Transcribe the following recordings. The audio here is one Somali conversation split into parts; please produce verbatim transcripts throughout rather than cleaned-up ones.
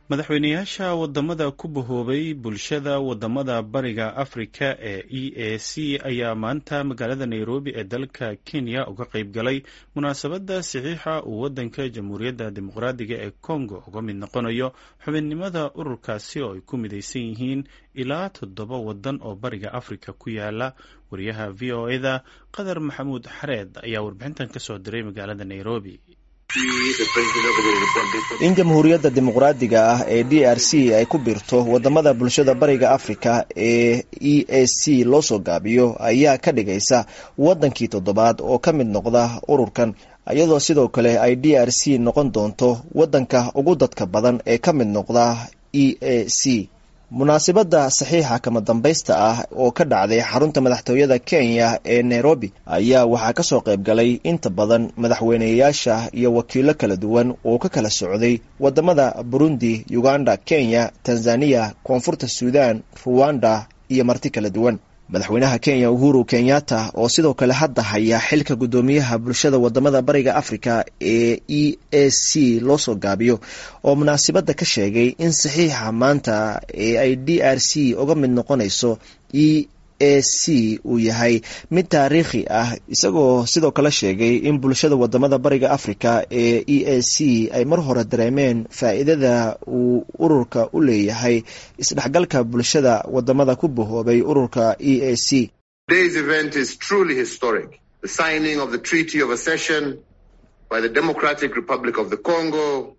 madaxweynayaasha wadamada ku bahoobay bulshada wadamada bariga afrika ee e a c ayaa maanta magaalada nairobi ee dalka kenya uga qayb galay munaasabada saxiixa uu wadanka jamhuuriyadda dimuqraadiga ee congo uga mid noqonayo xubinnimada ururkaasi oo ay ku midaysan yihiin ilaa toddoba wadan oo bariga afrika ku yaala. wariyaha v o eda qadar maxamuud xareed ayaa warbixintan kasoo diray magaalada nairobi. in jamhuuriyadda dimuqraadiga ah ee d r c ay ku biirto wadamada bulshada bariga afrika ee e a c loo soo gaabiyo ayaa ka dhigaysa wadankii toddobaad oo ka mid noqda ururkan, iyadoo sidoo kale ay d r c noqon doonto wadanka ugu dadka badan ee ka mid noqda e a c. munaasabada saxiixa kama dambaysta ah oo ka dhacday xarunta madaxtooyada Kenya ee Nairobi ayaa waxaa ka soo qayb galay inta badan madaxweynayaasha iyo wakiilo kala duwan oo ka kala socday wadamada Burundi, Uganda, Kenya, Tanzania, Koonfurta Suudaan, Rwanda iyo marti kala duwan. madaxweynaha Kenya Uhuru Kenyatta oo sidoo kale hadda haya xilka gudoomiyaha bulshada wadamada bariga Afrika ee e a c loo soo gaabiyo oo munaasabada ka sheegay in saxiixa maanta ee ay d r c uga mid noqonayso e a c uu yahay mid taariikhi ah, isagoo sidoo kale sheegay in bulshada wadamada bariga Afrika ee e a c ay mar hore dareemeen faa'iidada uu ururka u leeyahay isdhexgalka bulshada wadamada ku bahoobay ururka e a c. Today's event is truly historic. The signing of the Treaty of Accession by the Democratic Republic of the Congo.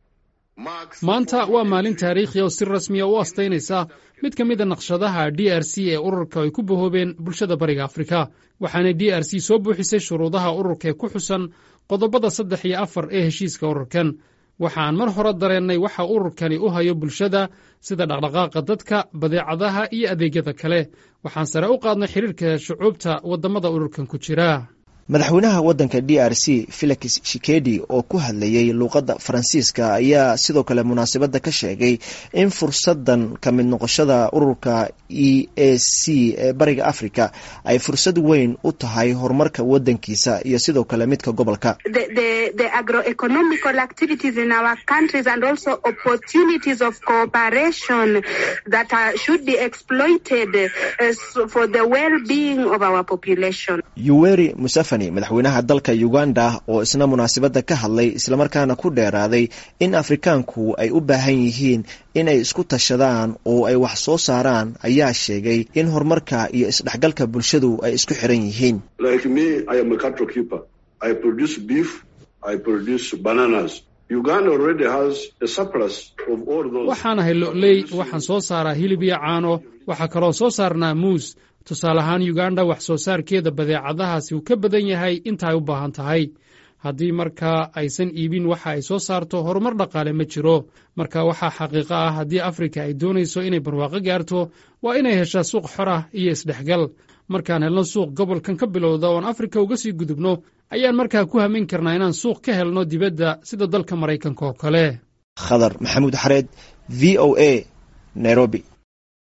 maanta waa maalin taariikhi oo si rasmi ah u astaynaysa mid ka mid a naqshadaha d r c ee ururka ay ku bahoobeen bulshada bariga Afrika, waxaana d r c soo buuxisay shuruudaha ururka ee ku xusan qodobada saddex iyo afar ee heshiiska ururkan. waxaan mar hore dareennay waxa ururkani u hayo bulshada, sida dhaqdhaqaaqa dadka, badeecadaha iyo adeegyada kale. waxaan sare u qaadnay xiriirka shucuubta wadamada ururkan ku jira. madaxweynaha wadanka d r c Felix Tshisekedi oo ku hadlayay luuqadda Faransiiska ayaa sidoo kale munaasabada ka sheegay in fursadan ka mid noqoshada ururka e a c ee bariga Afrika ay fursad weyn u tahay horumarka wadankiisa iyo sidoo kale midka gobolka. The, the, the agroeconomical activities in our countries and also opportunities of cooperation that are, should be exploited uh, for the well-being of our population. Yoweri Museveni madaxweynaha dalka Uganda oo isna munaasabada ka hadlay islamarkaana ku dheeraaday in Afrikaanku ay u baahan yihiin in ay isku tashadaan oo ay wax soo saaraan, ayaa sheegay in horumarka iyo isdhexgalka bulshadu ay isku xiran yihiin. Like me, I am a cattle keeper. I produce beef, I produce bananas. Uganda already has a surplus of all those. waxaan ahay lo'ley, waxaan soo saaraa hilib iyo caano, waxaa kaloo soo saarnaa muus. tusaale ahaan Uganda wax soo saarkeeda badeecadahaasi uu ka badan yahay inta ay u baahan tahay. haddii markaa aysan iibin waxa ay soo saarto, horumar dhaqaale ma jiro. marka waxaa xaqiiqo ah haddii Afrika ay doonayso inay barwaaqo gaarto, waa inay heshaa suuq xor ah iyo isdhexgal. markaan helno suuq gobolkan ka bilowda oon Afrika uga sii gudubno, ayaan markaa ku hamin karnaa inaan suuq ka helno dibadda sida dalka Maraykanka oo kale. Khadar Maxamuud Xareed, V O A, Nairobi.